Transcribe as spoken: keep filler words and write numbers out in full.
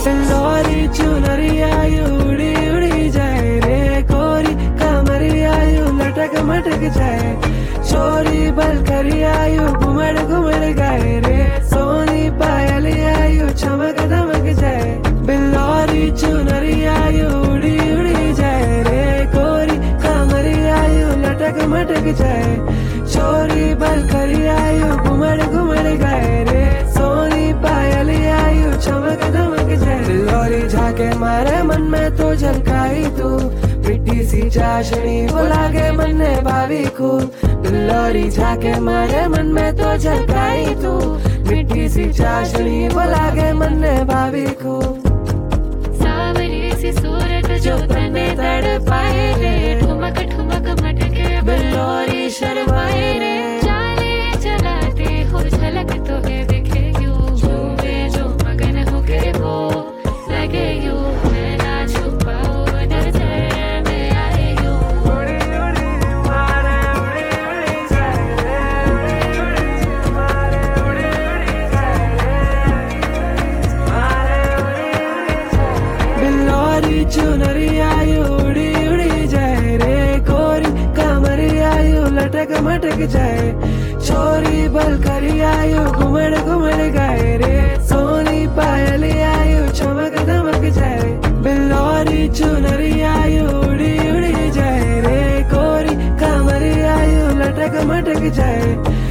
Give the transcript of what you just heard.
लोरी चुनरिया यू उड़ी उड़ी जाए रे, कोरी कमरिया यू लटक मटक जाए, चोरी बलकरिया यू घुमड़ घुमड़ गाए रे, सोनी पायलिया यू चमक दमक जाए, बिल्लोरी चुनरिया यू उड़ी उड़ी जाए रे, कोरी कमरिया यू लटक मटक जाए, चोरी बलकरिया यू घुमड़ घुमड़ गाए रे, सोनी पायलिया यू चमक दमक जाए। बिल्लोरी झाके मारे मन में तो झलकाई तू, मिट्टी सी चाशनी वो लागे मन ने भावी को, बिल्लोरी झाके मारे मन में तो झलकाई तू, मिट्टी सी चाशनी वो लागे मन ने भावी को। सावरी सी सूरत जो तने तड़पाए रे, ठुमक ठुमक मटके बिल्लोरी शर्माए रे, चाले चलाते हो झलक तो है दिखे यूं, झूमे जो मगन हो के वो लगे यूं, मैं ना छुपाओ नजर में आए यूं। उड़ी उड़ी मारे उड़ी उड़ी जाए रे, उड़ी उड़ी मारे उड़ी उड़ी जाए रे, मारे उड़ी उड़ी जाए। बिल्लोरी चुनरिया यू उड़ी उड़ी जाए रे, कोरी कमरिया यू लटक मटक जाए, चोरी बलकरिया यू घुमड़ घुमड़ गाए रे, सोनी पायलिया यू चमक दमक जाए, बिल्लोरी चुनरिया यू उड़ी उड़ी जाए रे, कोरी कमरिया यू लटक मटक जाए,